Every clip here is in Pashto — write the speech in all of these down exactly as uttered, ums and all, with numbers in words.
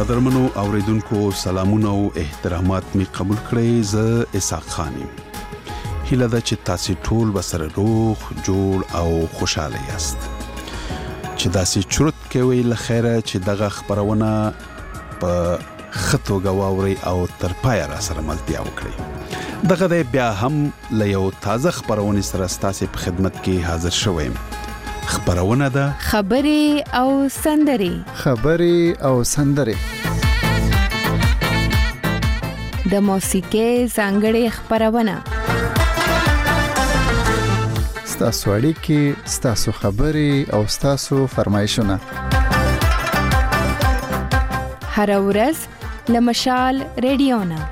قدرمنو اوریدونکو سلامونه او احترامات می قبول کړئ. زه اسحاق خان یم. هیله ده چې تاسو ټول بسره روغ جوړ او خوشاله یاست. چې داسې چرت کوي لخيره چې دغه خبرونه په خطو غواوري او تر پای را سره ملتیا وکړي. دغه د بیا هم له یو تازه خبرونه سره ستاسو په خدمت کې حاضر شوم. خبرونه ده خبري او سندري خبري او سندري د موسیقي څنګهړي خبرونه ستاسو اړیکې ستاسو خبري او ستاسو فرمایشونه هر ورځ لمشال رادیونا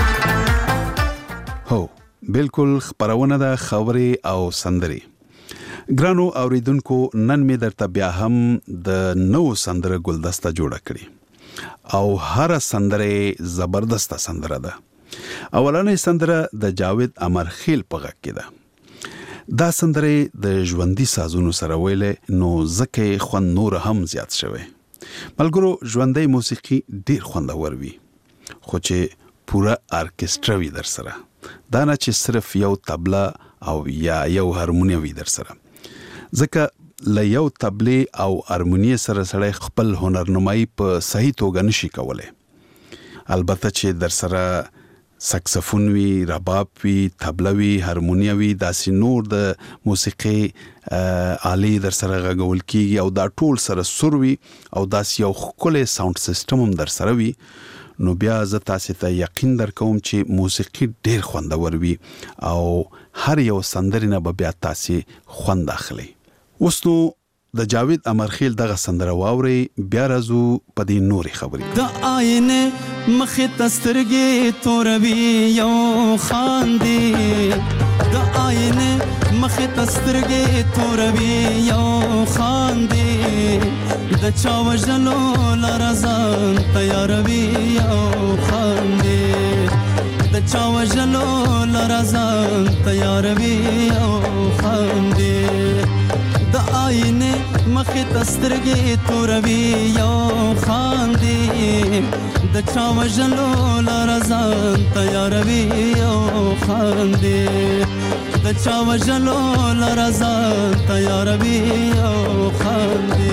هو بالکل خبرونه ده خبري او سندري. ګرانو اوریدونکو نن می درته بیا هم د نو سندره ګلدسته جوړه کړې او هر سندره زبردسته سندره ده. اولنې سندره د جاوید امرخیل په غږ کې ده. دا سندره د ژوندۍ سازونو سره ویلې نو ځکه خوند نور هم زیات شوی. ملګرو ژوندۍ موسیقي ډیر خوندور وي خو چې پورا ارکسترا وي در سره. دا نه چې صرف یو طبله او یا یو هارمونی وي در سره. ځکه له یو طبلې او هارمونی سره سره خپل هنرنمایي په صحیح توګه نشي کولای. البته چې در سره ساکسفون وی، رباب وی، طبله وی، هارمونی وی، داسې نور د موسیقي آلې در سره غږول کیږي او دا ټول سره سور وی او داسې یو ښکلی ساوند سیستم هم در سره وی. نو بیا زه تاسو ته یقین درکوم چې موسیقي ډیر خوندور وي او هر یو سندرې نه به بیا تاسو خوند اخلي. اوس نو د جاوید امرخیل دغه سندره واوري بیا راځو په دې نوري خبرې. د آینه مخې تسترګې توروي یو خاندي د آینه مخې تسترګې توروي یو خاندي د چا وژلو لرزان تیاروي یو خاندي د چا وژلو لرزان تیاروي یو خاندي د آینه مخې تسترګې توروي یو خاندي د چا وژلو لرزان تیاروي یو خاندي د چا وژلو لرزان تیاروي یو خاندي.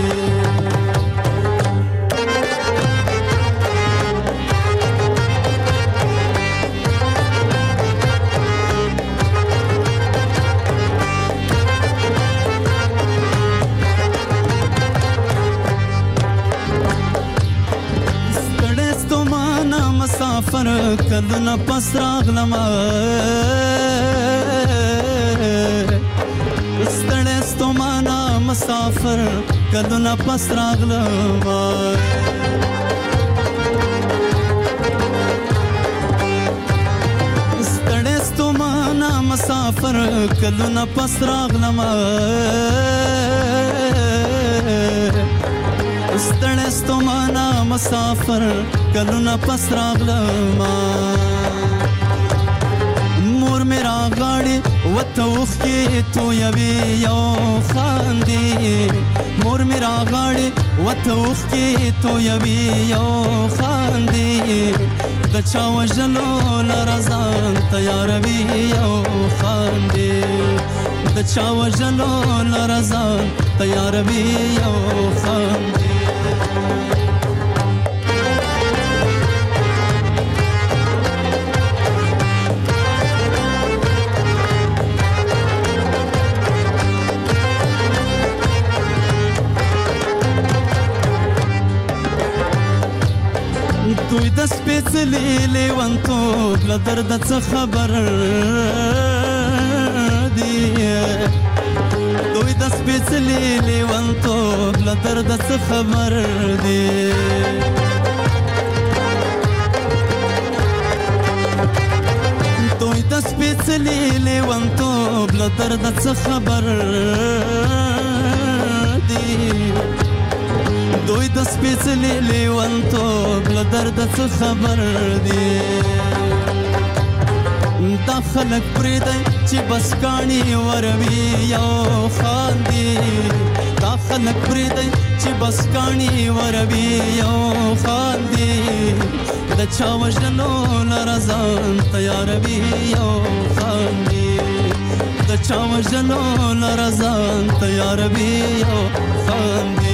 مسافر کلونه پس راغلم ستړی ستومانه مسافر کلونه پس راغلم ستړی ستومانه مسافر کلونه پس راغلم ستړی ستومانه مسافر کلونه پس راغلم مور میرا غاړي وته وخې تویوي یو خاندي مور میرا غاړي وته وخې تویوي یو خاندي د چا وژلو لرزان تیاروي یو خاندي د چا وژلو لرزان تیاروي یو خاندي. دوی د سپېڅلي لیونتوب له درده څه خبر دي دوی د سپېڅلي لیونتوب له درده څه خبر دي دوی د سپېڅلي لیونتوب له درده څه خبر دي دوی د سپېڅلي لیونتوب له درده څه خبر دي دا خلک پرېږدئ چې بس کاڼي وروي یو خاندي دا خلک پرېږدئ چې بس کاڼي وروي یو خاندي د چا وژنو لره ځان تیاروي یو خاندي د چا وژنو لره ځان تیاروي یو خاندي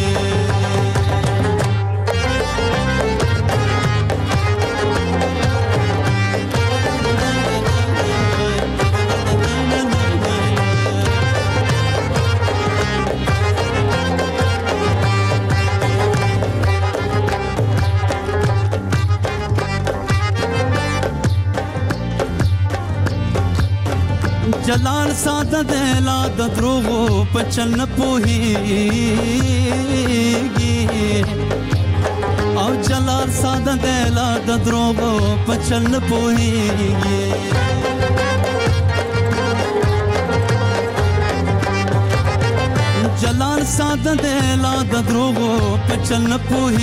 جلال ساده دی لا د دروغو په چل نه پوهېږي او جلال ساده دی لا د دروغو په چل نه پوهېږي جلال ساده دی لا د دروغو په چل نه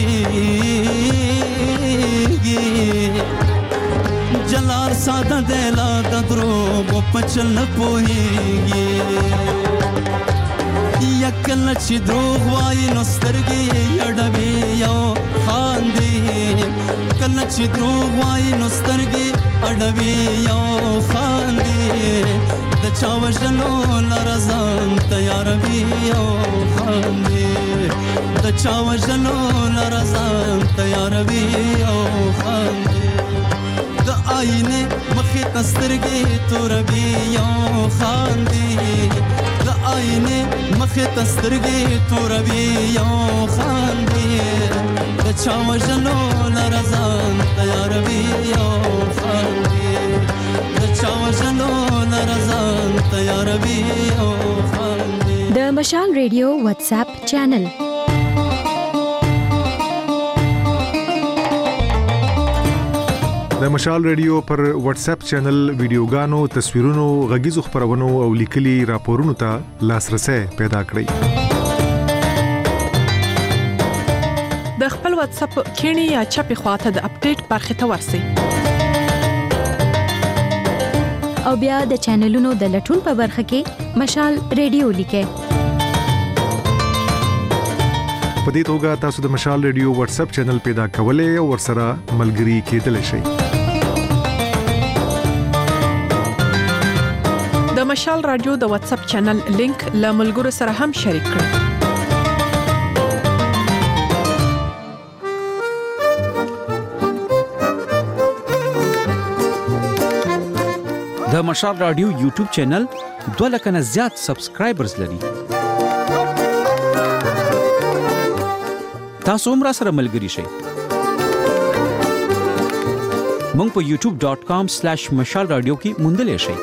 پوهېږي جلال ساده دی لا د دروغو په چل نه پوهېږي یا کله چې دروغ وایي نو سترګې یې اړوي یو خاندي کله چې دروغ وایي نو سترګې اړوي یو خاندي د چا وژنو لره ځان تیاروي یو خاندي د چا وژنو لره ځان تیاروي یو خاندي د آینه مخې ته سترګې توروي یو خاندي د آینه مخې ته سترګې توروي یو خاندي د چا وژنو لره ځان تیاروي یو خاندي د چا وژنو لره ځان تیاروي یو خاندي د مشال ریډیو واتس اپ چینل د مشال ریډیو پر واتس اپ چینل ویډیوګانو، تصویرونو، غږیزو خبرونو او لیکلي راپورونو ته لاسرسي پیدا کړئ. د خپل واتس اپ کینی یا چپی خواته د اپډیټ برخه ته ورسئ. او بیا د چینلونو د لټون په برخه کې مشال ریډیو لیکئ. په دې توګه تاسو د مشال ریډیو واتس اپ چینل پیدا کولای او ورسره ملګري کېدلی شئ. د مشال رادیو د واتس اپ چینل لینک له ملګرو سره هم شریک کړئ. د مشال رادیو یوټیوب چینل دوه لک نه زیات سبسکرایبرز لري. تاسو هم را سره ملګري شئ. مونږ په یوټیوب ډاٹ کام سلیش مشال رادیو کې موندلای شئ.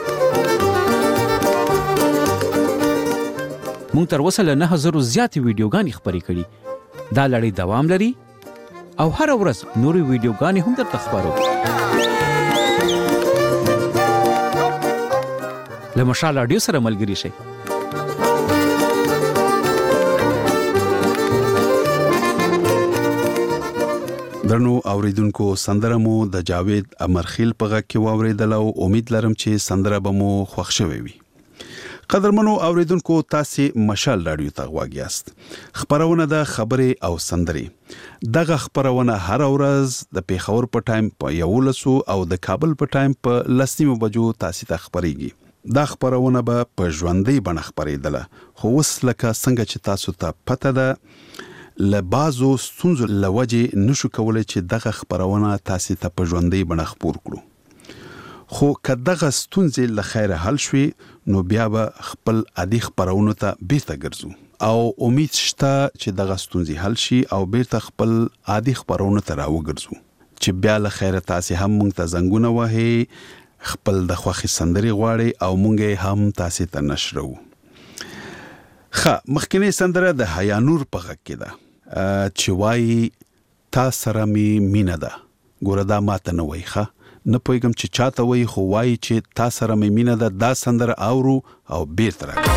مونږ تر اوسه له نه هزارو زیاتې ویډیوګانې خپرې کړي. دا لړۍ دوام لري او هر ورځ نورې ویډیوګانې هم درته خبرو. له مشال رادیو سره ملګري شئ. درنو اوریدونکو، سندره مو د جاوید امرخیل په غږ کې واوریدل او امید لرم چې سندره به مو خوښ شوي وي. قدرمنو اوریدونکو، تاسو مشال رادیو ته غواړئ یاست. خبرونه د خبرې او سندري دغه خبرونه هر ورځ د پیښور په ټایم په یولسو او د کابل په ټایم په لسمو بجو تاسو ته خبريږي. دا خبرونه به په ژوندۍ بڼه خبرېدله، خو اوس لکه څنګه چې تاسو ته پته ده له بازو ستونزو لوجې نشو کولای چې دغه خبرونه تاسو ته په ژوندۍ بڼه خبر کړو. خو که دغه ستونزې له خیره حل شوي نو بیا به خپل عادي خبرونو ته بیرته ګرځو او امید شته چې دغه ستونزې حل شي او بیرته خپل عادي خبرونو ته راوګرځو چې بیا له خیره تاسو هم مونږ ته زنګونه وهي، خپل د خوښي سندري غواړي او مونږ هم تاسو ته نشرو. خا مخکنی سندره د حیانور په غږ کې ده چې وایي تا سره می مینه ده. ګوره دا ماته نه وایي، ښه نه پوهېږم چې چاته وایي، خو وایي چې تا سره می مینه ده. دا سندره اورو او بیرته راځو.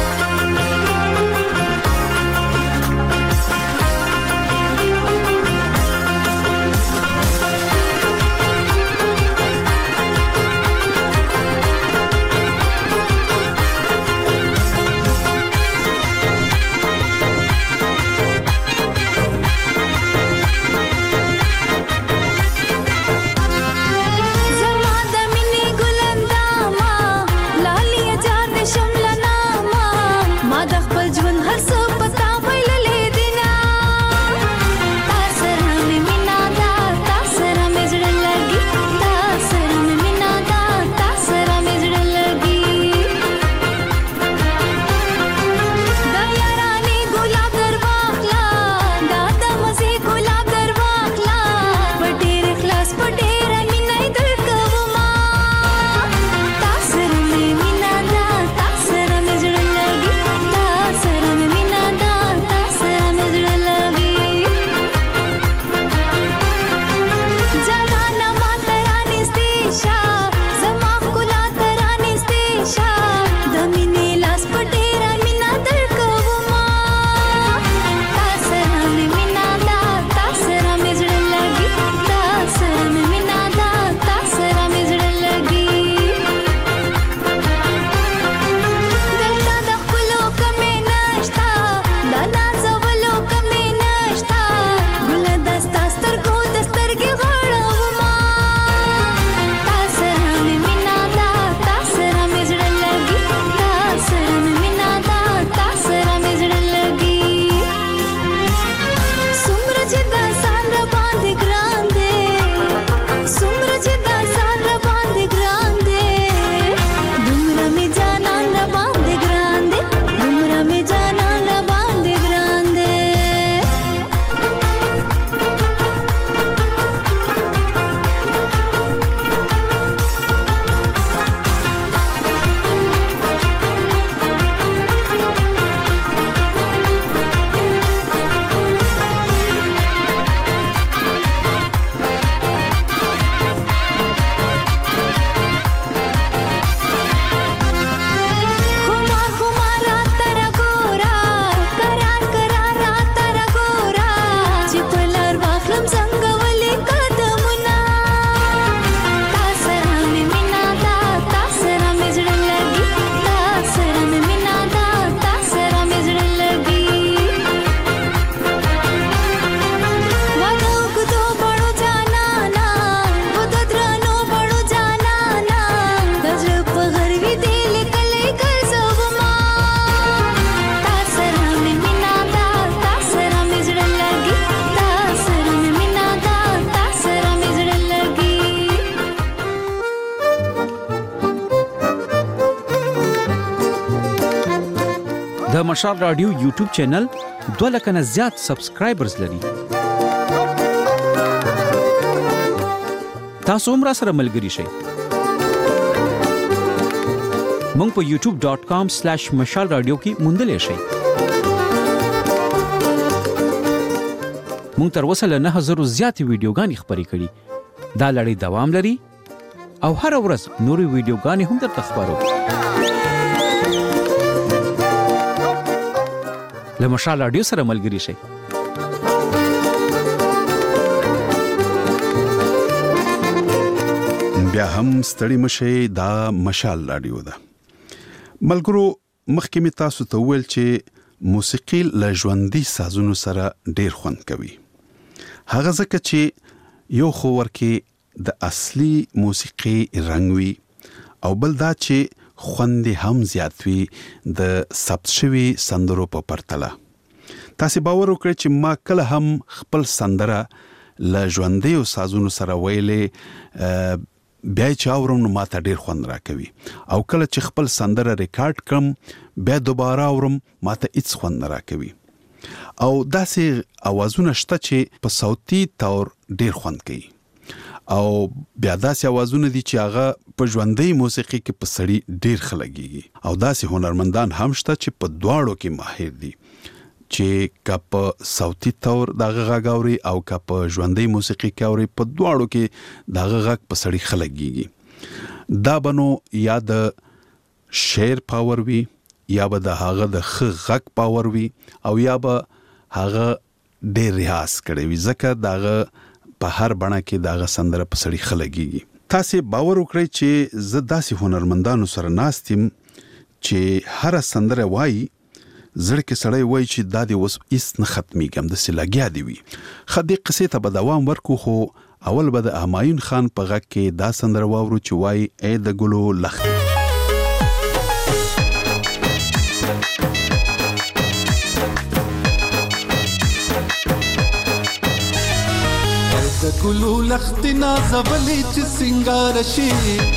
د مشال رادیو یوټیوب چینل دوه لک نه زیات سبسکرایبرز لري. تاسو هم را سره ملګري شئ. مونږ په یوټیوب ډاٹ کام سلیش مشال رادیو کې موندلې شئ. مونږ تر اوسه له نه هزارو زیاتې ویډیوګانې خپرې کړي. دا لړۍ دوام لري او هر ورځ نورې ویډیوګانې هم درته خپرو. له مشال رادیو سره ملګري شئ. بیا هم ستړي مشئ، دا مشال رادیو ده. ملګرو، مخکې مې تاسو ته وویل چې موسیقي له ژوندي سازونو سره ډیر خوند کوي. هغه ځکه چې یو خو ورکې د اصلي موسیقي رنګ وي او بل دا چې خوند هم زیات وي د ثبت شوي سندرو په پرتله. تاسو باور وکړئ چې ما کله هم خپل سندره له ژوندي سازونو سره ویلې بیا چې اورم نو ماته ډیر خوند راکوي، او کله چې خپل سندره ریکارډ کړم بیا دوباره اورم ماته هیڅ خوند نه راکوي. او داسې اوازونه شته چې په صوتي تور ډیر خوند کوي، او بیا داسې اوازونه دي چې هغه په ژوندۍ موسیقي کې په سړي ډیر خلګيږي، او داسې هنرمندان هم شته چې په دواړو کې ماهر دي، چې که په صوتي تور دغه غږ اوري او که په ژوندۍ موسیقي کې اوري، په دواړو کې دغه غږ په سړي خلګيږي. دا بنو یا د شعر پاور وي، یا به د هغه د ښه غږ پاور وي، او یا به هغه ډېر ریاض کړی وي، ځکه دغه په هر بڼه کې دغه سندره په سړي خلګيږي. تاسې باور وکړئ چې زه داسې هنرمندانو سره ناست یم چې هر سندره وایي زړه کې سړی وایي چې دا دې اوس هیڅ نه ختمیږي، همداسې لګیا دي وي. ښه دې قصې ته به دوام ورکو، خو اول به د همایون خان په غږ کې دا سندره واورو چې وایي ای د ګلو لښتې. د ګلو لښتې نازولې چې سینګار شي،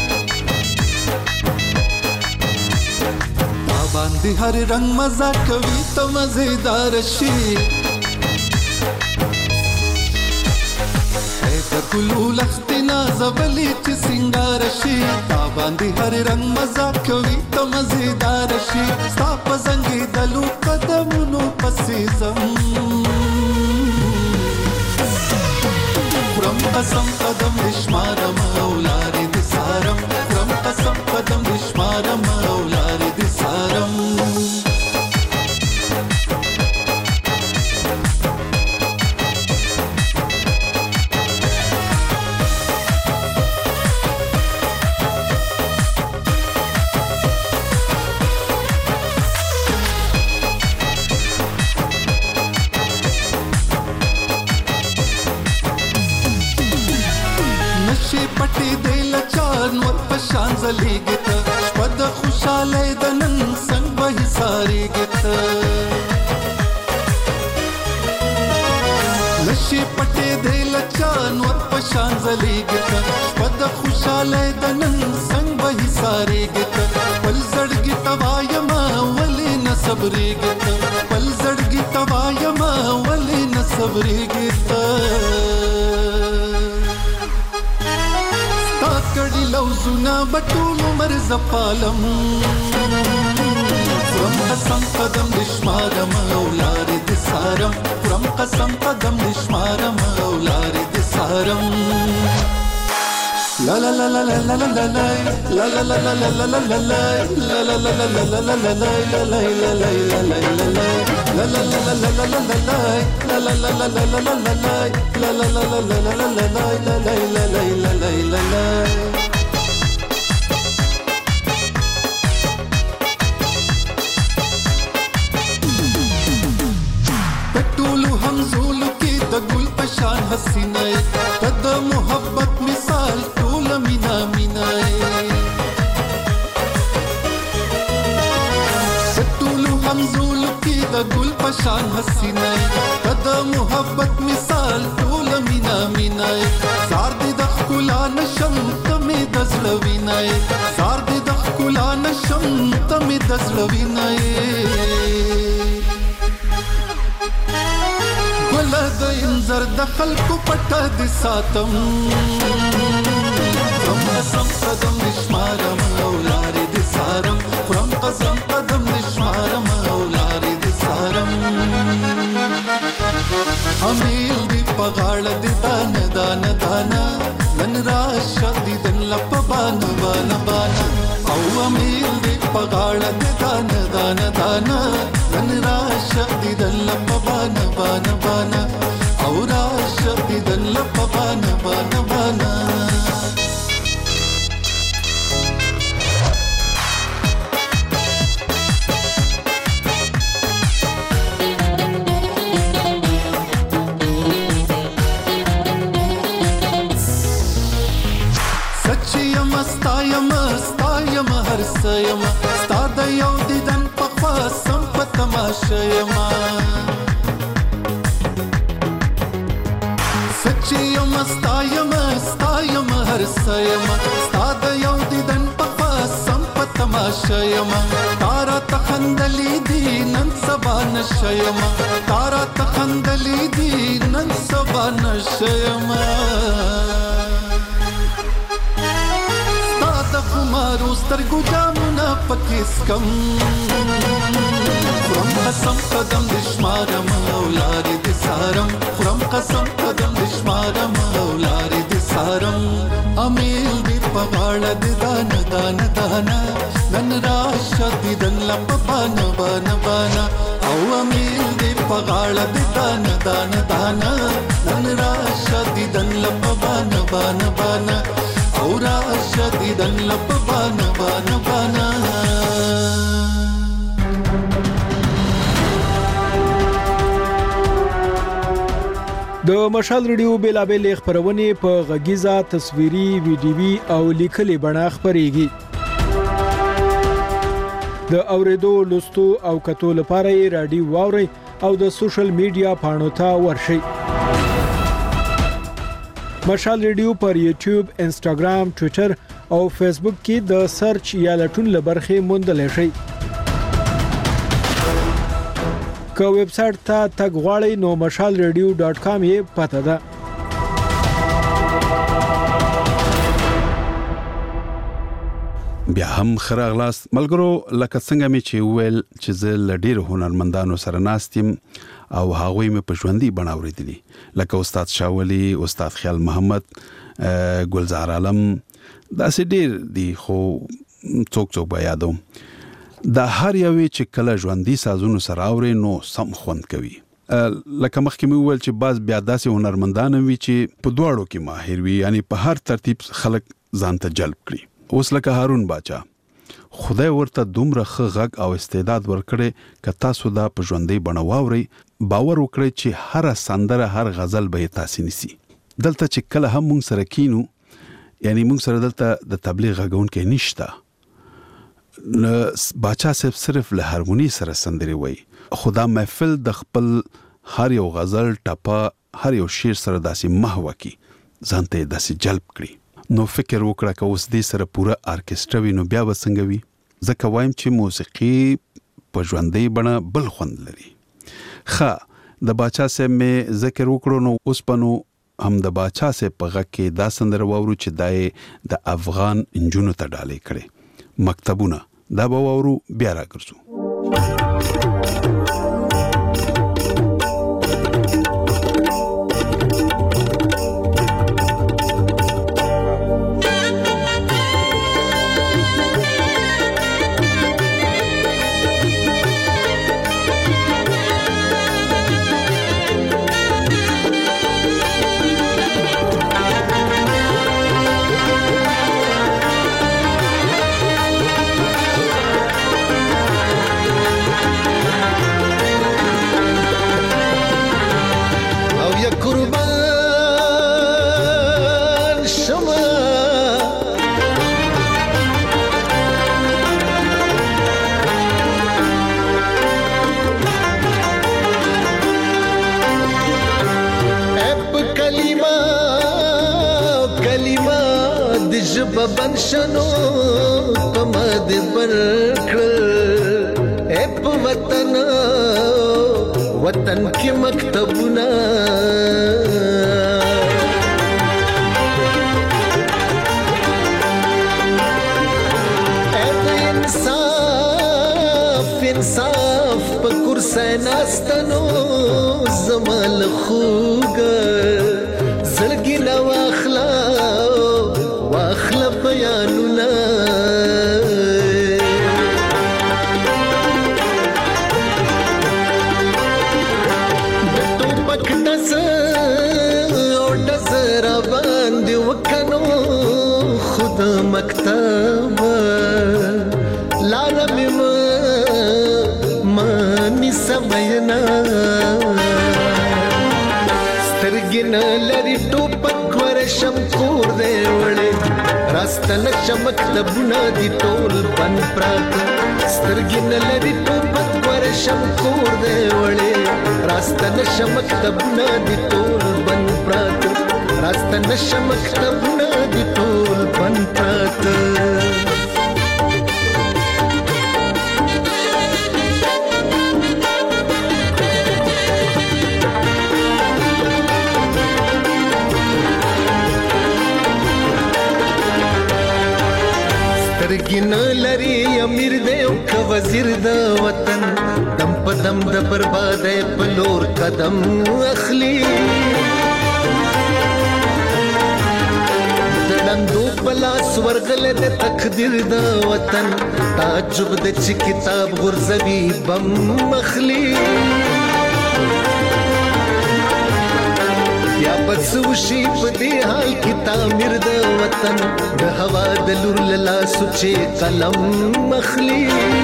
تا باندې هر رنگ مزه کوي ته مزیدار شي. د ګلو لښتې نازولې چې سینګار شي، تا باندې هر رنگ مزه کوي ته مزیدار شي. ستا په زنګېدلو قدمونو پسې ځم، خورم قسم قدم دشمارم او لارې دې سارم، خورم قسم قدم دشمارم او لارې دې سارم. پټې دې لچان ور پشان زلیږي ته، شپه د خوشحالۍ د نن څنګ به حسارېږي ته. لشې پټې دې لچان ور پشان زلیږي ته، شپه د خوشحالۍ د نن څنګ به حسارېږي ته. خپل زړګي ته وایمه ولې نه صبرېږي ته، خپل زړګي ته وایمه ولې نه صبرېږي ته. کړي لوزونه بټول عمر زپالم، خورم قسم قدم دشمارم او لارې دې سارم، خورم قسم قدم دشمارم او لارې دې سارم. لا لا لا لا لا لا لا لا لا لا لا لا لا لا لا لا لا لا. پټولو همزولو کې د ګل پشان حسینه، د محبت مثال ټول مینا مینا. پټولو همزولو کې د ګل پشان حسینه، د محبت مثال ټول مینا مینا. زار دې د ښکلا نشم ته مې د زړه وینای، زار دې د ښکلا نشم ته مې د زړه وینای. انځر د خلکو پټه د ساتم خورم قسم قدم نشمارم او لارې د سارم خورم قسم قدم نشمارم او لارې د سارم امیل دی پغاړه د دان دان دانا نن راشه د دن لپ بان بان بان او امیل دی پغاړه د دان دان دانا نن راشه د دن لپ بان بان بان او راشه د دن لپ بان بان بان ستایم ستایم هر سیم ستا د یو دیدن په خوا سم په تماشه یم سچی یم ستایم ستایم هر سیم ستا د یو دیدن په خوا سم په تماشه یم تارا تخندلی دی نن سبا نشه یم تارا تخندلی دی نن سبا نشه یم خمارو سترګو جامونه پکې سکم خورم قسم قدم د شمارم او لارې د سارم خورم قسم قدم د شمارم او لارې د سارم امیل دې په غاړه د دان دان دانا نن راشه دیدن لپ بان بان بان او امیل دې په غاړه د دان دان دانا نن راشه دیدن لپ بان بان بان او راشه دیدن لپ بان بان بان د مشال ریډیو بیلابل خبرونه په غږیزه تصویري ویډیوي او لیکلي بڼه خبريږي د اوریدو لوستو او کتو لپاره رادیو واوري او د سوشل میډیا پاڼو ته ورشي مشال ریډیو پر یوټیوب انسټاګرام ټوئیټر او فیسبوک کې د سرچ یا لټون لبرخه موندل شي که ویب سټ ته تګ غواړئ نو مشال ریډیو ډاټ کام یې پته ده بیا هم خراغلاس ملګرو لکه څنګه می چې ویل چې زه لډیر هنرمندانو سره ناستم او هغوی مې په ژوندۍ بڼاوریدلی لکه استاد شاولی استاد خیال محمد ګلزار عالم دا سې ډیر دی خو څوک څوک به یادو دا هر یوې چې کله ژوندۍ سازونو سره اوري نو سم خوند کوي لکه مخکې مې وویل چې باز بیا داسې هنرمندان وي چې په دواړو کې ماهر وي یعنی په هر ترتیب خلک ځان ته جلب کړي اوس لکه هارون باچا خدای ورته دومره ښه غږ او استعداد ورکړي که تاسو دا په ژوندۍ بڼه واورئ باور وکړئ چې هر سندره هر غزل به تاسو نسی دلته چې کله هم مونږ سره کینو یعنی مونږ سره دلته د تبلیغ غږون کې نشته باچا صاحب صرف له هارمونی سره سندري وای خدا محفل د خپل هر یو غزل ټپه هر یو شعر سره داسې محو کی ځانته داسې جلب کړي نو فکر وکړه که اوس دې سره پوره ارکسترا وي نو بیا وسنګ وي ځکه وایم چې موسیقي په ژوندۍ بڼه بل خوند لري ښه د باچا صاحب مې ذکر وکړو نو اوس پنو هم د باچا صاحب په غږ کې دا سندره واورو چې دای د افغان انجونو ته ډالې کړي مکتبونه دا به واورو بیا راګرځو بنشنو پمد برکل اپ وطن وطن کی مکتبنا انصاف په کرسۍ ناستنو زمال خوږه زړګي نه واخلا واخلا بیانونه د ټوپک ډز او ډز را باندې وکنو خود مکتب لاره مې مانی سماینا سترګې نه لري ټوپک ورشم کور دی وړې راسته نشه مکتبونه دي ټول بند پراته سترګې نه لري ټوپک ورشم کور دی وړې راسته نشه مکتبونه دي ټول بند پراته راسته نشه مکتبونه دي ټول بند پراته سترګې نه لري امیر دی او که وزیر د وطن دم په دم د بربادۍ په لور قدم اخلي د ړندو په لاس ورغلی د تقدیر د وطن تعجب د چې کتاب غورځوي بم اخلي یا بس وشي په دې حال کې تعمیر د وطن د هوا د لور له لاسو چې قلم اخلي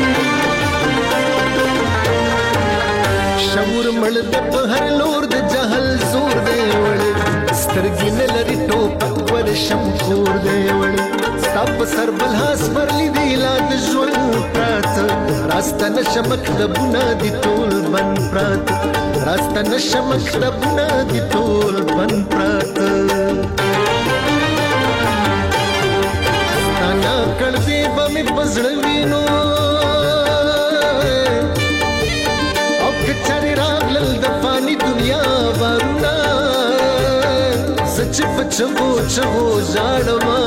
شعور مړ د په هر لور د جهل زور دی وړې سترګې نه لري ټوپک ورشم کور دی وړې ستا په سر بل هاس برلی دی لا د ژوند پراته راسته نشه مکتبونه دي ټول بند پراته راسته نشه مکتبونه دي ټول بند پراته ستا ناکړدې به مې په زړه وینو او که چارې راغلل د فاني دنیا بارونه زه چې په چغو چغو ژاړمه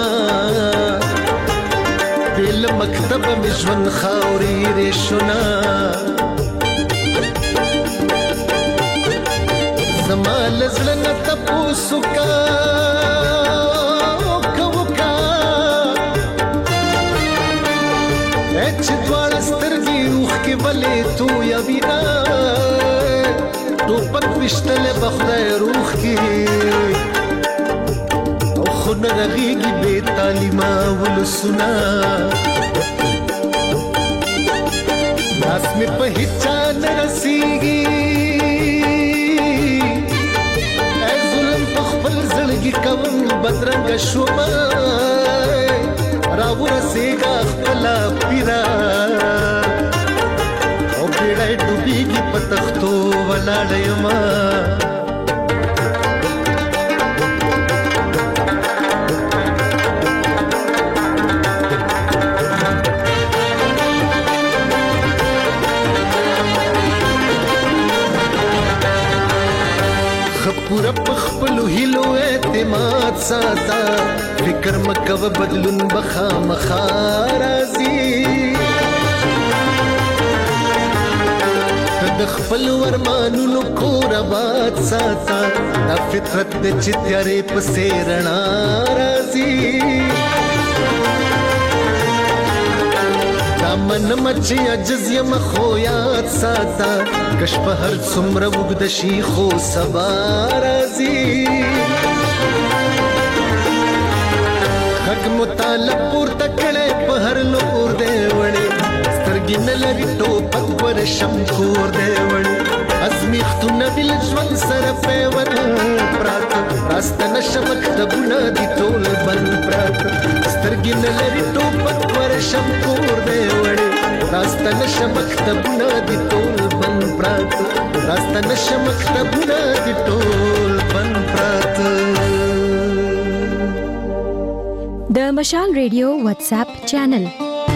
بې له مکتبه مې ژوند خاورې ریشونه زما له زړه نه تپوس وکړه وکړه وکړه چې دواړه سترګې اوښکې ولې تویوینه ټوپک ویشتلی به خدای روح کې او خو نه رغېږي بې تعلیمه ولسونه لاس مې په هیچا نه رسېږي ای ظلم په خپل زړګي کوم بدرنګه شومه راورسېږه خپله پیره او بیړی ډوبېږي په تختو ولاړه یمه پورا پخپلو هیلو اعتماد ساتا فکر مکو بدلون بخا مخارازی د خپل ورمانونو کور آباد ساتا دا فطرت د چتیارې پسې رڼا راځي من مچی عجز یم خو یاد ساتا کش په هر څومره وګد شي خو سبا راځي حق مطالب پورته کړي په هر لور دی وړي سترګې نه لري ټوپک ورشم کور دی وړي ازمیختونه بل ژوند سره پیوند پراته راسته نشه مکتبونه دي ټول بند پراته سترګې نه لري ټوپک ورشم کور دی وړي راسته نشه مکتبونه دي ټول بند پراته راسته نشه مکتبونه دي ټول بند پراته د مشال ریډیو واتس اپ چینل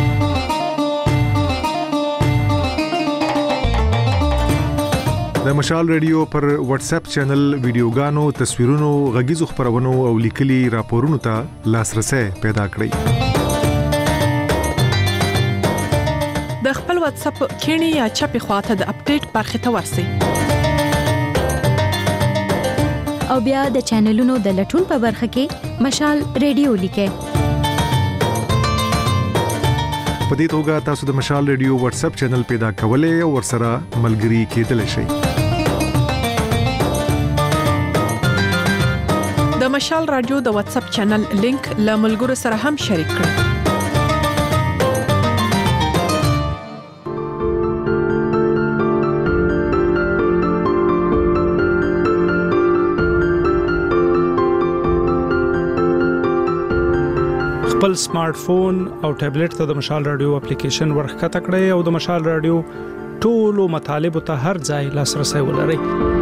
د مشال ریډیو پر واتس اپ چینل ویډیوګانو تصویرونو غږیزو خبرونو او لیکلي راپورونو ته لاسرسي پیدا کړئ. د د خپل واتس اپ کینی یا چپی خواته د اپډیټ برخه ته ورسی او بیا د چینلونو د لټون په برخه کې مشال ریډیو لیکه په دې توګه تاسو د مشال ریډیو واتس اپ چینل پیدا کولای او ورسره ملګري کېدلی شئ د مشال رادیو د واتس اپ چینل لینک له ملګرو سره هم شریک کړئ خپل سمارټ فون او ټابلیټ ته د مشال رادیو اپلیکیشن ورخکته کړئ او د مشال رادیو ټولو مطالبه ته هر ځای لاسرسي ولرئ.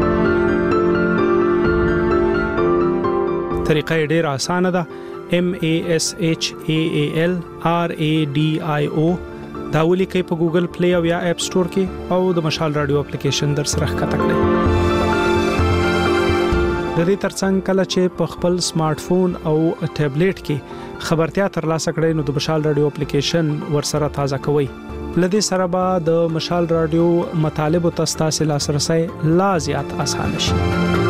طریقه ډیره اسانه ده. M A S H A A L R A D I O دا ولیکئ په ګوګل پلی او یا اپ سٹور کې او د مشال رادیو اپلیکیشن در سره ښکته کړئ. د دې ترڅنګ کله چې په خپل سمارټ فون او ټابلیټ کې خبرتیا ترلاسه کړئ نو د مشال رادیو اپلیکیشن ورسره تازه کوئ. لدې سره به د مشال رادیو مطالب او تاسو لاسرسي لا زیات اسانه شي.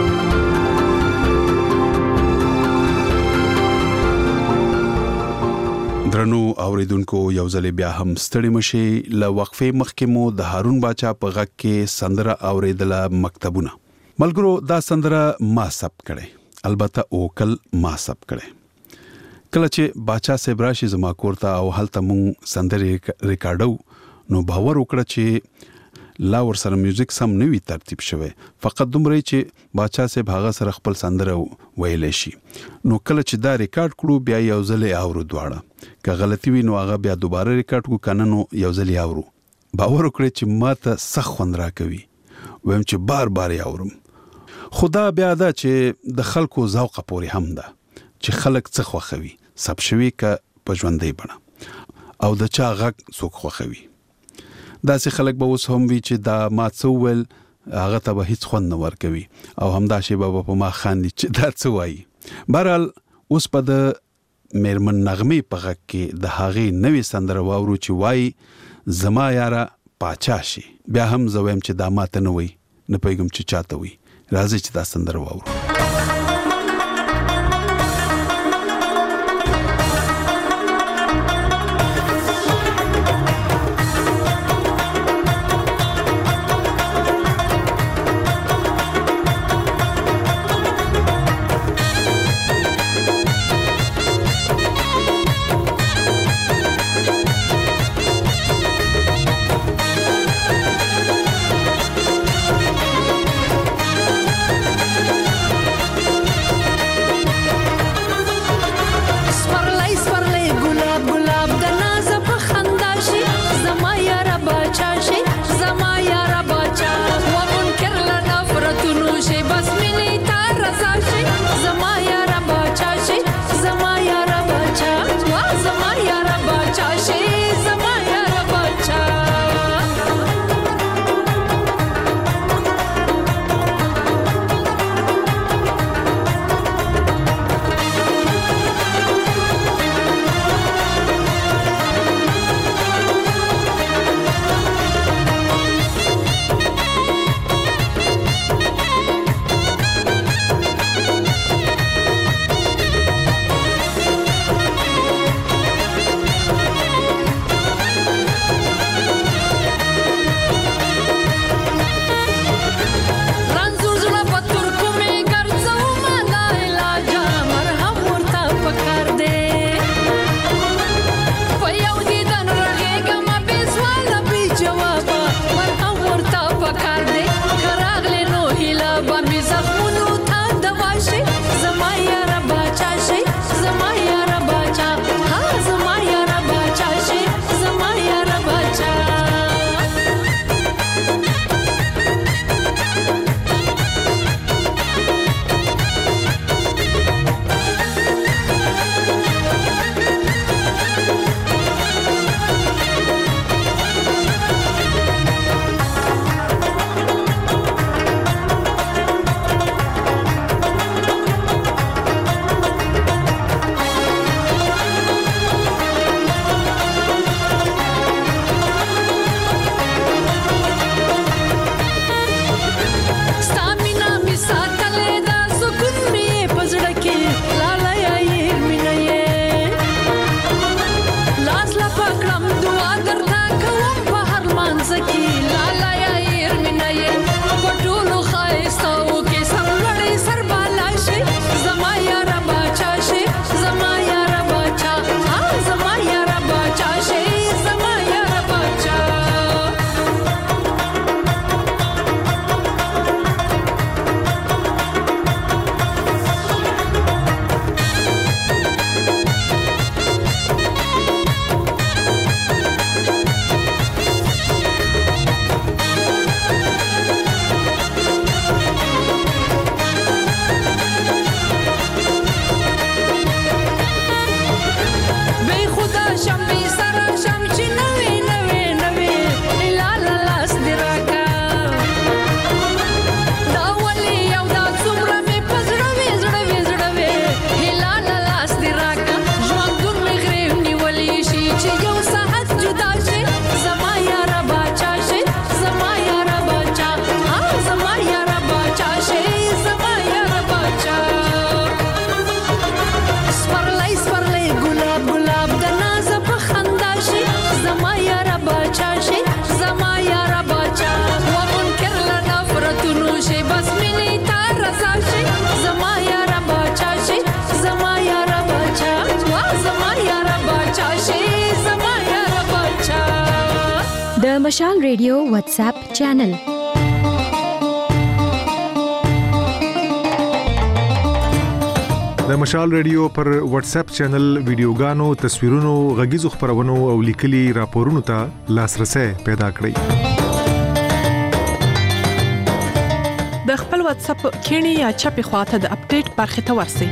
درنو اوریدونکو یو ځل بیا هم ستړي مشي ل وقفه مخکې مو د هارون باچا په غږ کې سندره اوریدله مکتبونه. ملګرو دا سندره ما سب کړي البته اوکل ما سب کړي. کله چې باچا صاحب راشي زما کورته او هلته مونږ سندره ریکارډو نو باور وکړه چې لا ور سره میوزیک سم نوی ترتیب شوی فقط دومره چې باچا صاحب هغه سره خپل سندره ویلې شي. نو کله چې دا ریکارډ کړو بیا یو ځل اورو دواړه که غلطي وي نو هغه بیا دوباره ریکارډ کو کنه نو یو ځل اورو. باور وکړئ چې ماته سخت خوند راکوي ویم چې بار بار اورم. خدا بیا دا چې د خلکو ذوق پورې هم ده چې خلک څه خوښوي سب شوي که په ژوندۍ بڼه او د چا غږ څوک خوښوي. داسې خلک به اوس هم وي چې دا ما څه وویل هغه ته به هیڅ خوند نه ورکوي او همدا شیبه به په ما خاندي چې دا څه وایي. بهرحال اوس په د میرمن نغمې په غږ کې د هغې نوې سندره واورو چې وایي زما یاره پاچا شي. بیا هم زه وایم چې دا ماته نه وایي نه پوهېږم چې چاته وایي. راځئ چې دا سندره واورو. د مشال ریډیو واتس اپ چینل د مشال ریډیو پر واتس اپ چینل ویډیوګانو تصویرونو غږیزو خبرونو او لیکلي راپورونو ته لاسرسي پیدا کړئ د خپل واتس اپ کینی یا چپی خواته د اپډیټ برخه ته ورسی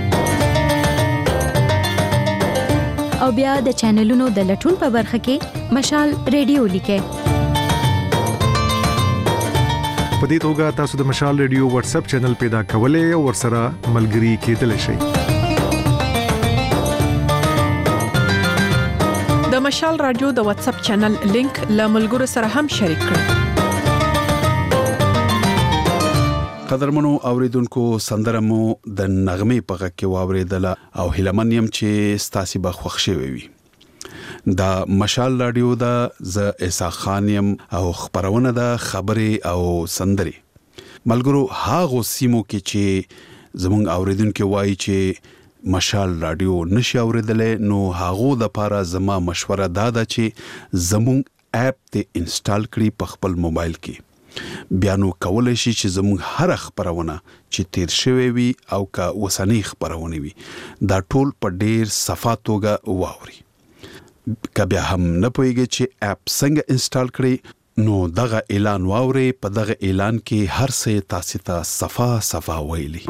او بیا د چینلونو د لټون په برخه کې مشال ریډیو لیکه په دې توګه تاسو د مشال ریډیو واتس اپ چینل پیدا کولای او ورسره ملګري کېدلی شئ د مشال رادیو د واتس اپ چینل لینک له ملګرو سره هم شریک کړئ قدرمنو اوریدونکو سندرمو د نغمه په غږ کې واوریدله او هلمنیم چې ستاسي به خوښ شوي وي دا مشال رادیو دا ز ایسا خانیم او خبرونه دا خبري او سندري ملګرو هاغه سیمو کې چې زمونږ اوریدونکو وایي چې مشال رادیو نشي اوریدلې نو هاغه د لپاره زما مشوره دا ده چې زمونږ اپ ته انسټال کړئ په خپل موبایل کې بیا نو کولای شي چې زموږ هر خبرونه چې تیر شوی وي او کا وسنی خبرونه وي دا ټول په ډیر صفه توګه واوري کبه هم نه پويږي چې اپ څنګه انسټال کړئ نو دغه اعلان واوري په دغه اعلان کې هر څه تاسو ته صفه صفه ویلي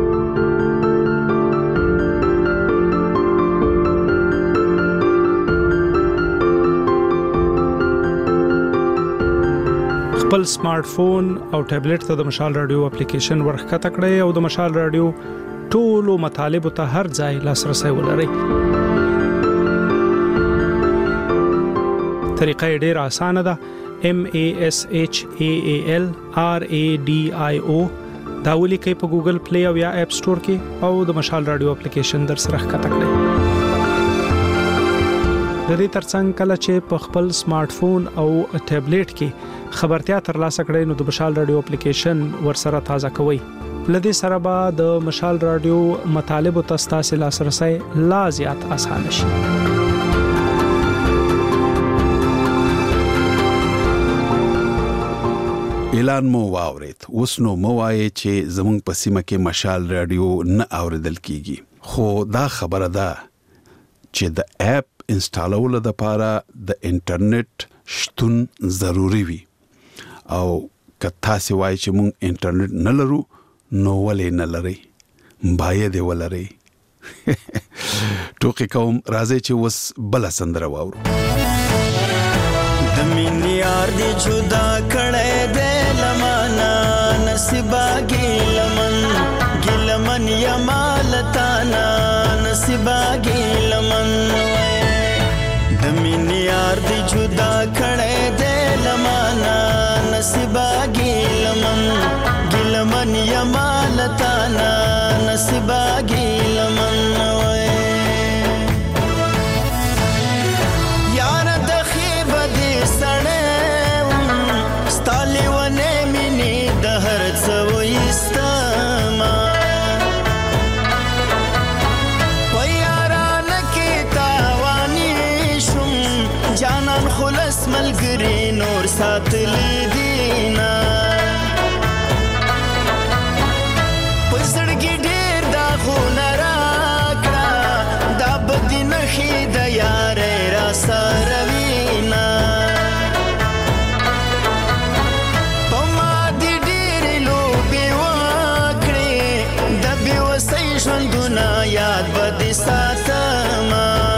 خپل سمارټ فون او ټابلیټ ته د مشال رادیو اپلیکیشن ورخته کړئ او د مشال رادیو ټولو مطالب ته هر ځای لاسرسي ولرئ طریقه ډیره اسانه ده M A S H A A L R A D I O دا ولیکئ په ګوګل پلی او یا اپ سٹور کې او د مشال رادیو اپلیکیشن در سره ښکته کړئ د دې ترڅنګ کله چې په خپل سمارټ فون او ټابلیټ کې خبرتیا ترلاسه کړئ نو د مشال رادیو اپلیکیشن ورسره تازه کوئ لدې سره به د مشال رادیو مطالب او تاسو لاسرسي لا زیات آسان شي اعلان مو واورید اوس نو مو وایي چې زمونږ په سیمه کې مشال رادیو نه اوریدل کیږي خو دا خبره ده چې د اپ انسټالولو لپاره د انټرنیټ شتون ضروری وي او که تاسو وایي چې مونږ انټرنیټ نه لرو نو ولې نه لري باید ولري ټوکی کوم راځي چې وس بل سندره واورو د مینیار دی جدا کړه دې لمانا نصیبا ګلمن ګلمن یمالتانا نصیبا ګلمن د مینیار دی جدا کړه دې لمانا نصیبا ګلمن ګلمن یمالتانا نصیبا ګلمن ملګری نور ساتلی دینا پسړګي ډېر دا خونه راکړه دا بدی نخې د یارې را سره وینا پما دې ډېر لوبي وکړې د بېوسۍ ژوندونه یاد به دې ساتم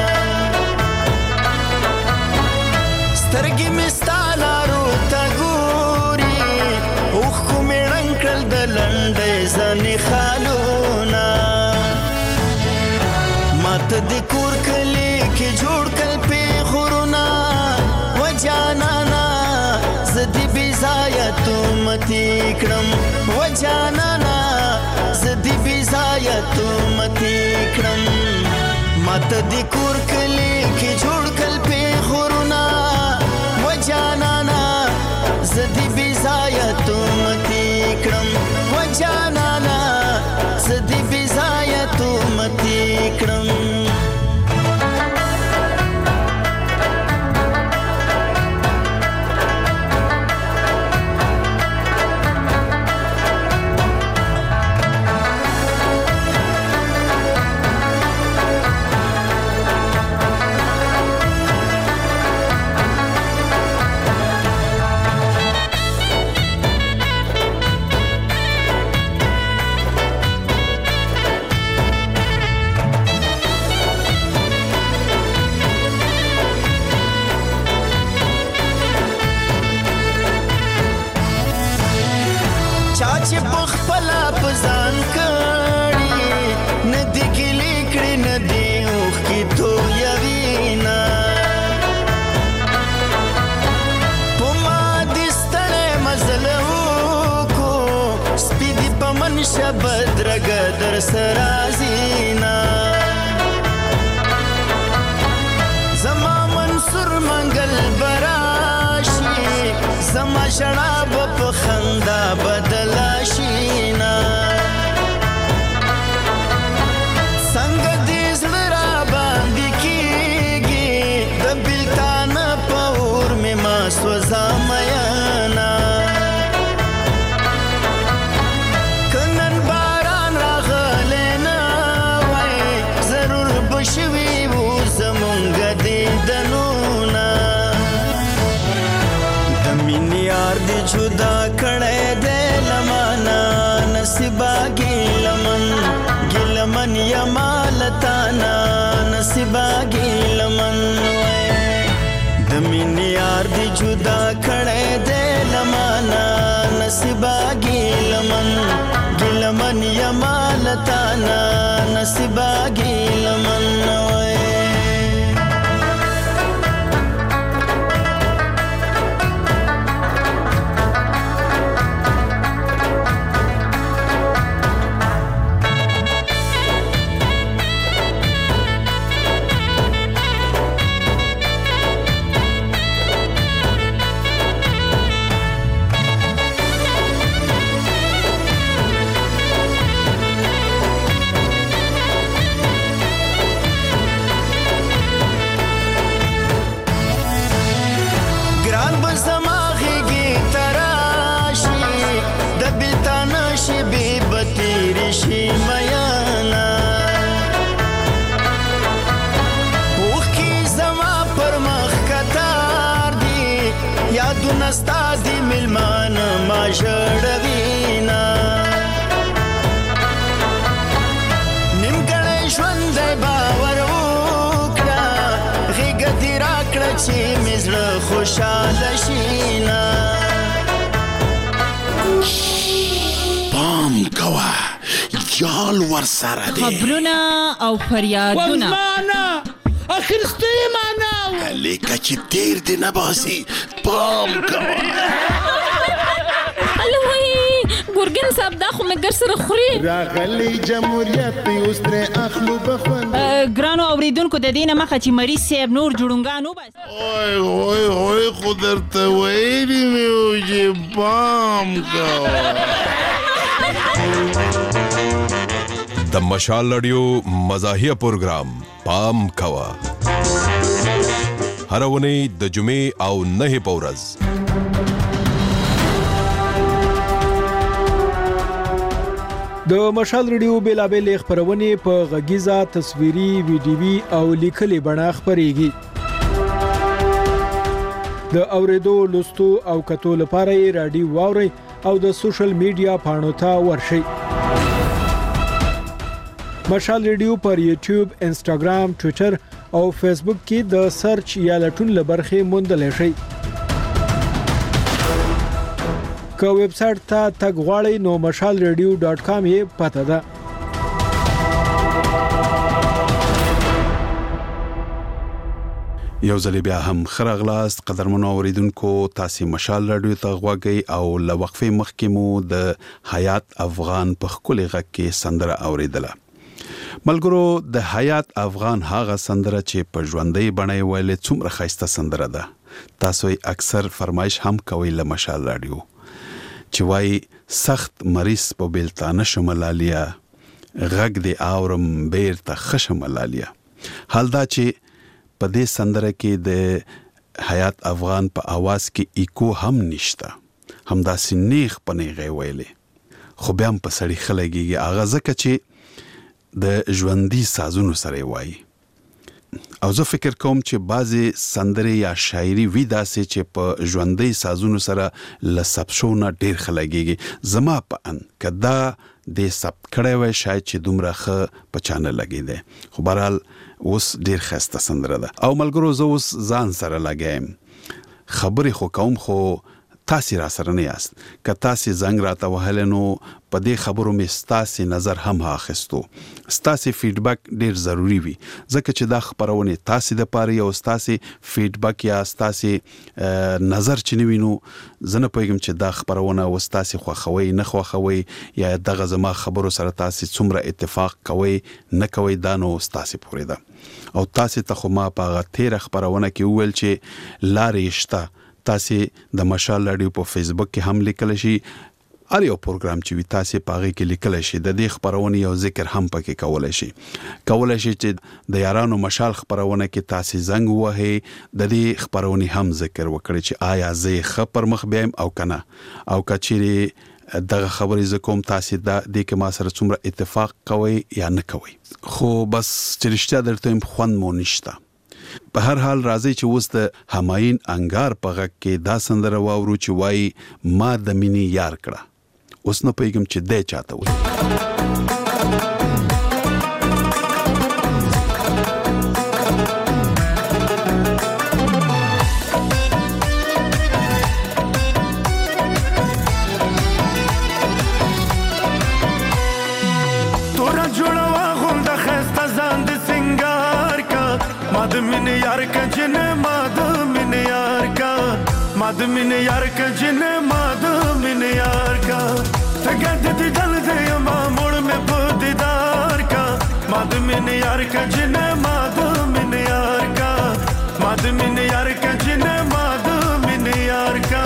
سترګې مې ستا لارو ته ګوري اوښکو مې ړنګ کړل د لنډۍ ځنې خالونه ماته د کور کلي کې جوړ کړل پېغورونه و جانانا زه دې بې ځایه تومتې کړم و جانانا زه دې بې ځایه تومتې کړم ماته د کور کلي کې جوړ کړل پېغورونه جانانا زدی بی ځایه تومتې کړم و جانانا زدی بی ځایه تومتې کړم چاچ پخپلا پزان کړي ندی ګلی کړي ندی اوخ کی تو یوینا پما دستړې مزلو کو سپیدی پمن شبد رګ در سرازینا زما منصور منګل براشي زما شراب په خندا بدلا شینا څنګه دې زړه باندې کیږي د بلتان په اور مې ما سوځا میانا کنن باران راغلی نه وای ضرور بشوي وو زمونږ دې دنونه د مینې یار دې جدا کړی دی لمانا نصیبا ګیلمن ګیلمن یما لتانا نصیبا ګیلمن د مینې یار دې جدا کړی دی لمانا نصیبا ګیلمن ګیلمن یما لتانا نصیبا ګیلمن نستا دی ملمان ما جړوینا نیمګړی ژوند باور وکړه غېږ دې راکړه چې مې زړه خوشحاله شینا پام کوه جال ورسره دی خبرونه او فریادونه اخرسته معنا لیکه چې تیر دی نه باسي پام کوه الوی ګورګین صاحب دا خو مې ګر سره خوري راغلی جمهوریت په اوس ترې اخلو بخوند ګرانو اوریدونکو د دې نه مخه چې مریض صاحب نور جوړونګان وباسي اوی اوی اوی خو درته ویلي مې وو چې پام کوه د مشال رادیو مزاحیه پروګرام پام کوه هر ونی د جمعې او نه په ورځ د مشال رادیو بیلابل خبرونه په غږیزه تصویري ویډیوي او لیکلي بڼه خبريږي د اوریدو لوستو او کتو لپاره رادیو واوري او د سوشل میډیا پاڼو ته ورشي مشال رادیو پر یوټیوب، انسټاګرام، ټوئیټر او فیسبوک کې د سرچ یا لټون لبرخه موندل شي. که ویب سټ ته تګ غواړئ نو مشال رادیو ډاټ کام یې پته ده. یو ځل بیا هم خرغلاست قدرمنو اوریدونکو تاسو مشال رادیو ته غواګي او لوقفه مخکې مو د حیات افغان په خولي غږ کې سندره اوریدله. ملګرو د حیات افغان هغه سندره چې په ژوندۍ بڼه ویلې څومره خاصه سندره ده. تاسو اکثر فرمایش هم کوي له مشال رادیو چې وای سخت مریض په بلتانه شمالالیا غږ دی اورم بیرته خشمالالیا. حال دا چې په دې سندره کې د حیات افغان په आवाज کې ایکو هم نشته، همدا سنیخ پنې غي ویلې خو بیا هم په سړی خلګيږي اغه ځکه چې د ژوندۍ سازونو سره وایي. او زه فکر کوم چې بعضی سندره یا شاعري وی داسې چې په ژوندۍ سازونو سره لسبشونه ډیر خلګيږي. زما په ان کدا د سب کړه وای شاید چې دومره خ په چانه لګي دي. خو بهرحال اوس ډیر خسته سندره ده او ملګرو زه اوس ځان سره لګایم خبرې خو کوم خو تاسو را سره نه یاست که تاسو زنګ راته وهل نو په دې خبرو مې ستاسو نظر هم اخیستو ستاسو فیډبیک ډیر ضروری وي ځکه چې دا خبرونه تاسو د پاره یو ستاسو فیډبیک یا ستاسو نظر چنوینو زنه پېږم چې دا خبرونه وستاسو خوخوي نه خوخوي یا دغه زما خبرو سره تاسو څومره اتفاق کوي نه کوي دا نو ستاسو پورې ده او تاسو ته خو ما په غتیر خبرونه کې ویل چې لارې شته تاسو د مشال رادیو په فیسبوک کې هم لیکل شي اړ یو پروګرام چې وي تاسو پاغه کې لیکل شي د دې خبرونه یو ذکر هم پکې کولای شي کولای شي چې د یارانو مشال خبرونه کې تاسو زنګ وهي د دې خبرونه هم ذکر وکړي چې آیا زه خبر مخ بیم او کنه او کچيري دغه خبرې زکوم تاسو د دې کې ما سره څومره اتفاق کوي یا نه کوي خو بس چې رښتیا درته خوند مو نشته په هر حال راځي چې اوس د هماین انګار په غږ کې دا سندره واورو چې وای ما د مینې یار کړه اوس نه پېږم چې دې چاته وای تورا جوړوا غونډه خسته ځان د سنگار کا ماد من یار کا جن ماد من یار کا ماد من یار کا جن ماد من یار کا تګد دې دل دې ما مړ مې په دیدار کا ماد من یار کا جن ماد من یار کا ماد من یار کا جن ماد من یار کا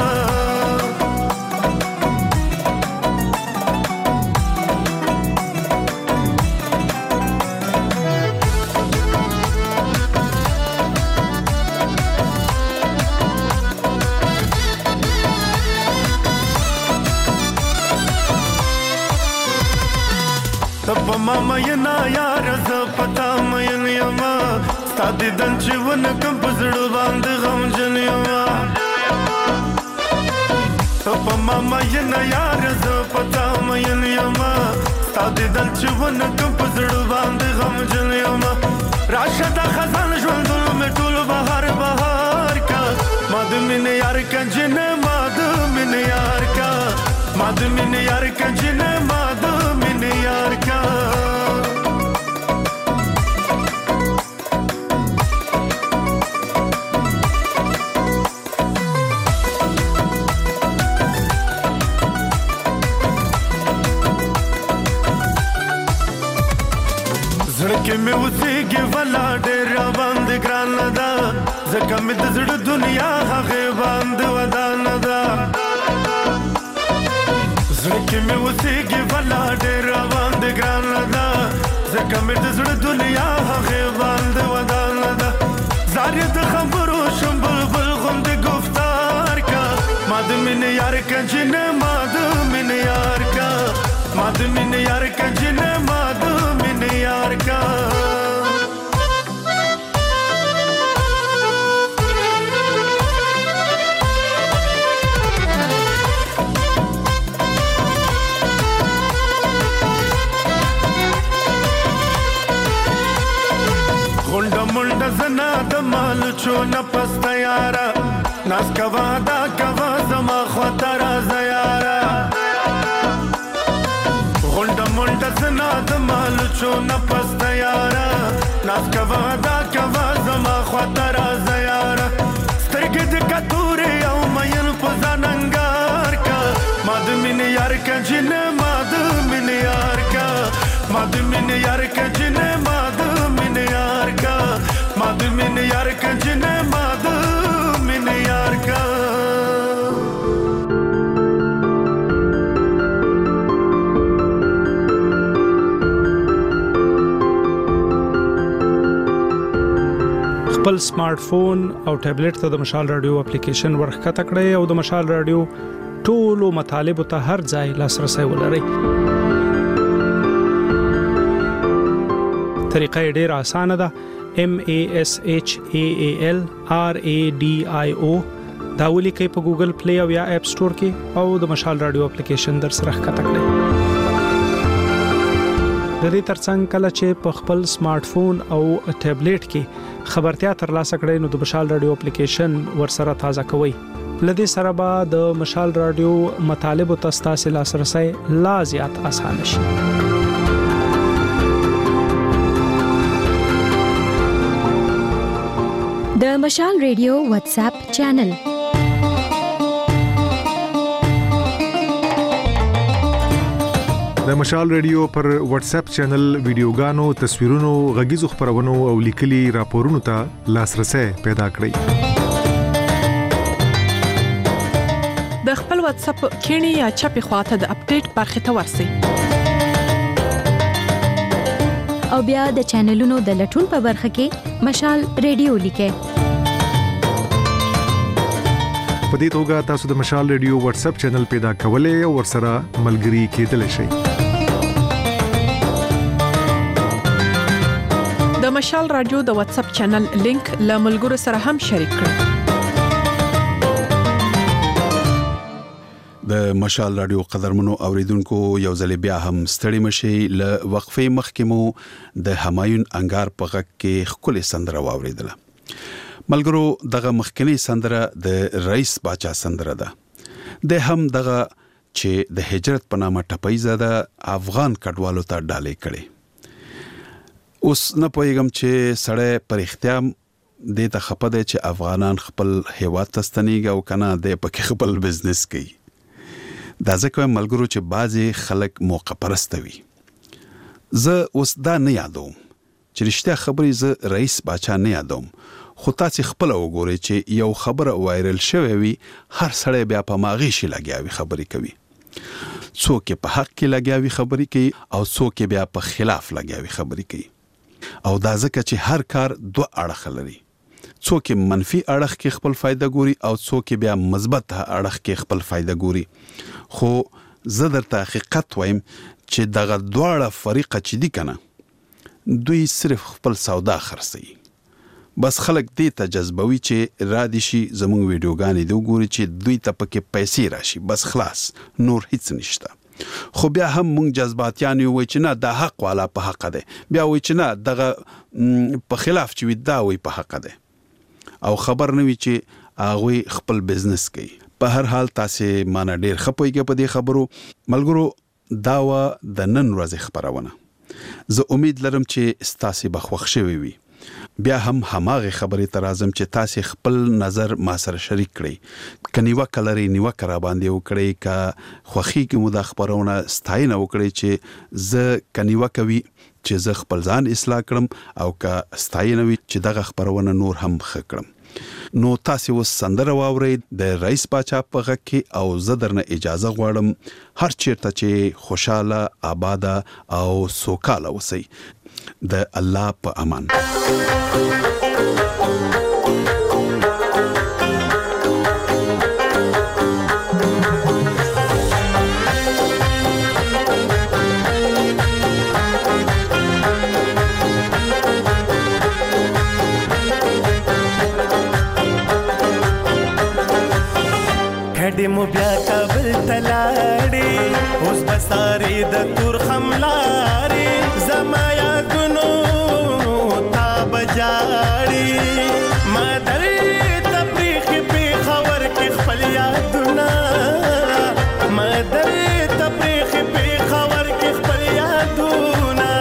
تب ماما ینا یار ز پتا مې نیما ستاد دن چې ون کم پزړ باندې غم جنیما تب ماما ینا یار ز پتا مې نیما ستاد دن چې ون کم پزړ باندې غم جنیما راشد خزان ژوند مې ټول بهار بهار کا ماد من یار کا جن ماد من یار کا ماد من یار کا جن ماد من یار کا زړه مې اوسېږي ولا ډېر باندې ګران ده ځکه مې د زړه دنیا هغه باندې ودان ده زړه مې اوسېږي ولا ډېر باندې ګران ده ځکه مې د زړه دنیا هغه باندې ودان ده زارې د خبرو شم بلبل غوندې گفتار کا ماد من یار کا جن ماد من یار کا ماد من یار کا جن ماد من یار کا غونډه منډه زنا د مال چو نه پستا یارا ناس کوا دا کوا زما خطر زیارا غونډه منډه زنا د مال چو نه پستا یارا ناس کوا دا کوا زما خطر زیارا سترګې د کتورې او مېن په ځاننګار کا ماد من یار کا جن ماد من یار کا ماد من یار کا جن ماد من یار کا ماد من یار کا جن ماد من یار کا خپل سمارټ فون او ټابلیټ ته د مشال رادیو اپلیکیشن ورخکته کړئ او د مشال رادیو ټولو مطالب ته هر ځای لاسرسي ولرئ. طریقه ډېر اسانه ده. M A S H A A L R A D I O دا ولیکئ په ګوګل پلی او یا اپ سٹور کې او د مشال رادیو اپلیکیشن در سره ښکته کړئ. د دې ترڅنګ کله چې په خپل سمارټ فون او ټابلیټ کې خبرتیا ترلاسه کړئ نو د مشال رادیو اپلیکیشن ورسره تازه کوئ لدې سره به د مشال رادیو مطالب او تاسو لاسرسي لا زیات اسانه شي. د مشال ریډیو واتس اپ چینل د مشال ریډیو پر واتس اپ چینل ویډیوګانو تصویرونو غږیزو خبرونو او لیکلي راپورونو ته لاسرسي پیدا کړئ. د خپل واتس اپ کینی یا چپی خواته د اپډیټ برخه ته ورسی او بیا د چینلونو د لټون په برخه کې مشال ریډیو لیکه. په دې توګه تاسو د مشال ریډیو واتس اپ چینل پیدا کولای او ورسره ملګري کېدلی شئ. د مشال رادیو د واتس اپ چینل لینک له ملګرو سره هم شریک کړئ. د مشال رادیو قدرمنو اوریدونکو یو ځل بیا هم ستړي مشي ل وقفه مخکمو د همایون انګار په غږ کې خولي سندره واوریدله. ملګرو دغه مخکنی سندره د رئیس باچا سندره ده. د هم دغه چې د هجرت په نامه ټپي زده افغان کډوالو ته ډالې کړي. اوس نه پوهیږم چې سړی پر اختیام د ته خپده چې افغانان خپل هیواد ته ستنیږي او کنه د پکې خپل بزنس کوي. دا ځکه ملګرو چې بعضی خلک موقع پرست وي. زه اوس دا نه یادوم چې رښتیا خبرې زه رئیس باچا نه یادوم، خو تاسو خپل وګورئ چې یو خبره وایرل شوی وي هر سړی بیا په ماغي شي لګیاوي خبرې کوي. څوک په حق کې لګیاوي خبرې کوي او څوک بیا په خلاف لګیاوي خبرې کوي. او دا ځکه چې هر کار دوه اړخ لري. څوک منفي اړخ کې خپل فائدہ ګوري او څوک بیا مثبت اړخ کې خپل فائدہ ګوري. خو زه درته حقیقت وایم چې دغه دواړه فریقه چې دي کنه دوی صرف خپل سودا خرڅي. بس خلک دې ته جذبوي چې را دي شي زموږ ویډیوګانې دی وګوري چې دوی ته پکې پیسې راشي، بس خلاص نور هیڅ نشته. خو بیا هم مونږ جذباتيان یو چې نه د حق والا په حق ده، بیا وای چې نه دغه په خلاف چې وي دا وای په حق ده، او خبر نه وي چې هغه خپل بزنس کوي. په هر حال تاسو مانه ډیر خپويږي په دې خبرو. ملګرو داوا د نن ورځې خبرونه زه امید لرم چې تاسو بخښ شوي وي. بیا هم هماغه خبرې تر اعظم چې تاسو خپل نظر ما سره شریک کړئ. کنيوا کلري نیوا کرا باندې وکړئ کا خوخي کې مو د خبرونه ستاینه وکړئ چې زه کنيوا کوي چې زه خپل ځان اصلاح کړم او کا ستاینه وي چې دغه خبرونه نور هم خکړم. نو تاسو وس سندره واورئ د رئیس باچا په غږ کې او زه درنه اجازه غواړم هر چیرته چې خوشاله آباد او سوکاله اوسئ. د الله په امان. کډې مو بیا کابل تلاړې اوس بسارې د تور خملارې زما یادونو تا بجاړې ما درې تفریح په خبر کې خپل یادونه ما درې تفریح په خبر کې خپل یادونه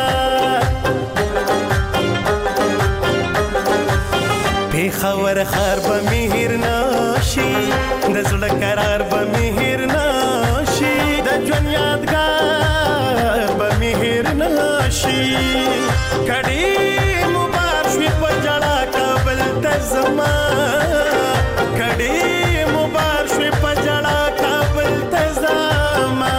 په خبر خار به مهر ناشي د زړه قرار به مهر ناشي د ژوند یادګار به مهر ناشي کډې مبارک شي په جړه کابل ته زما کډې مبارک شي په جړه کابل ته زما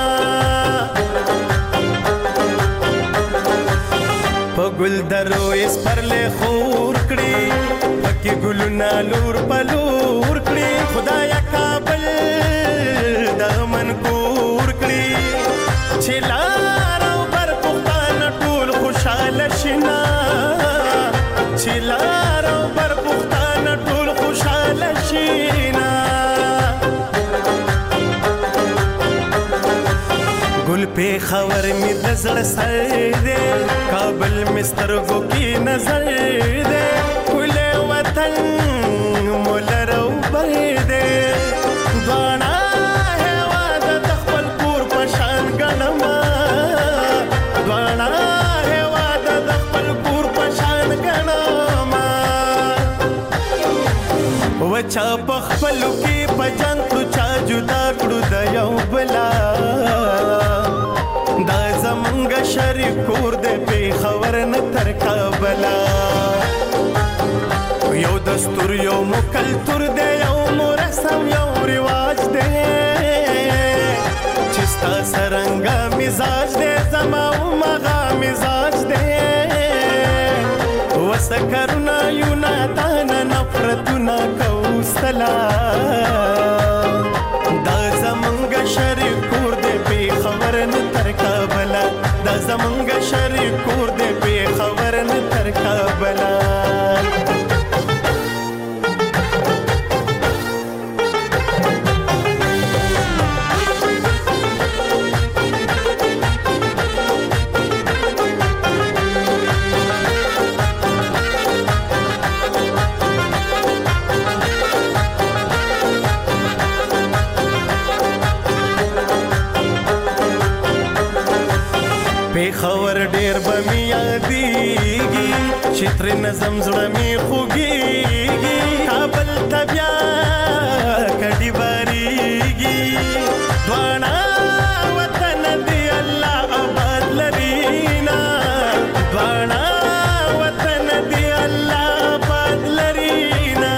په ګل درو اس پر له خور کړي پکې ګلونه لور په لور کړي خدایا کابل د من کور کړي چې لار او بر پختان ټول خوشاله شینا چې لار او بر پختان ټول خوشاله شینا ګل په خبر می د زړه سر دې کابل مسترګو کې نظر دې کله وطن مولرو بر دې چا په خپلو کې په جنګ کړو چا جدا کړو د یو بلا دا زمونږ شریک کور دی پېښور نه تر کابله یو دستور یو مو کلتور دی یو مو رسم یو رواج دی چې ستا څرنګه مزاج دی زما همغه مزاج دی وسکرونه یو نادانه نفرتونه کوو سلا دا زمونږ شریک کور دی پېښور نه تر کابله دا زمونږ شریک کور دی پېښور نه تر کابله پېښور ډېر به مې یادېږي چې ترې نظم زړه مې خوږېږي کابل ته بیا کډې بارېږي دواړه وطن دې الله آباد لرينا دواړه وطن دې الله آباد لرينا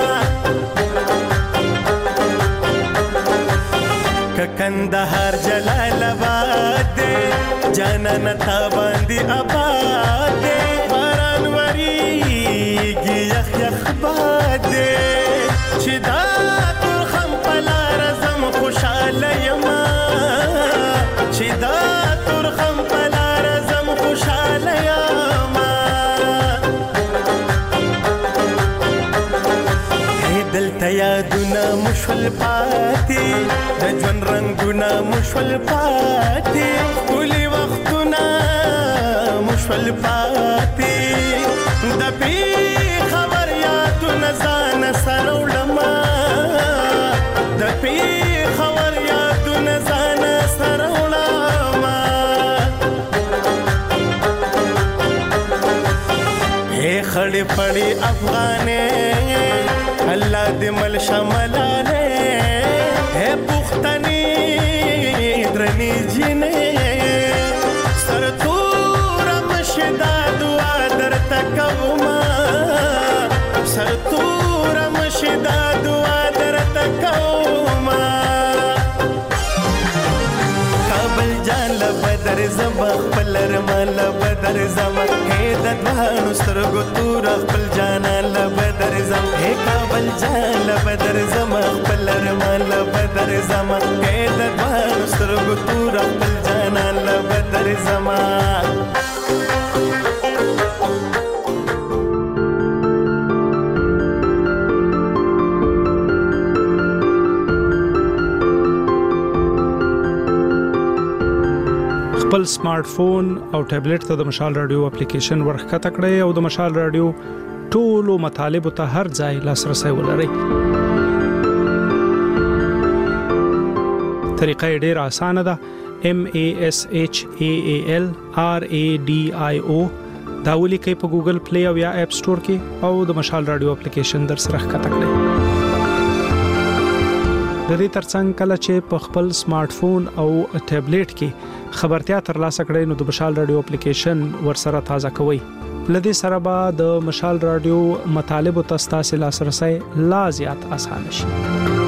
که کندهار جلال آباد دې جانان تا باندې آباد دې باران وریږي یخ یخ باد دې چې دا ترخم په لاره ځم خوشحاله یما چې دا ترخم په لاره ځم خوشحاله یما دلته یادونه مو شول پاتې د ژوند رنګونه مو شول پاتې ښکلي وختونه مو شول پاتې د پېښور یادونه ځان سره وړمه د پېښور یادونه ځان سره وړمه خړې پړې افغانې الله دې مل شملانه ہے پختنی درنی جنې سرتور مشدا دعا درته کوما سرتور مشدا دعا درته کوما کابل جان لبدر زما خپلر مال بدر زما هې د دوانو سترګو تور خپل جان لبدر زما هې کابل جان لبدر زما خپلر مال بدر زما هې د دوانو سترګو تور خپل جان لبدر زما خپل سمارټ فون او ټابلیټ ته د مشال رادیو اپلیکیشن ورخکته کړئ او د مشال رادیو ټولو مطالبه ته هر ځای لاسرسي ولرئ. طریقه ډیره اسانه ده. M A S H A A L R A D I O دا ولیکئ په ګوګل پلی او یا اپ سٹور کې او د مشال رادیو اپلیکیشن در سره ښکته کړئ. د دې ترڅنګ کله چې په خپل سمارټ فون او ټابلیټ کې خبرتیا ترلاسه کړئ نو د مشال رادیو اپلیکیشن ورسره تازه کوئ. لدې سره به د مشال رادیو مطالب او تاسو لاسرسي لا زیات اسانه شي.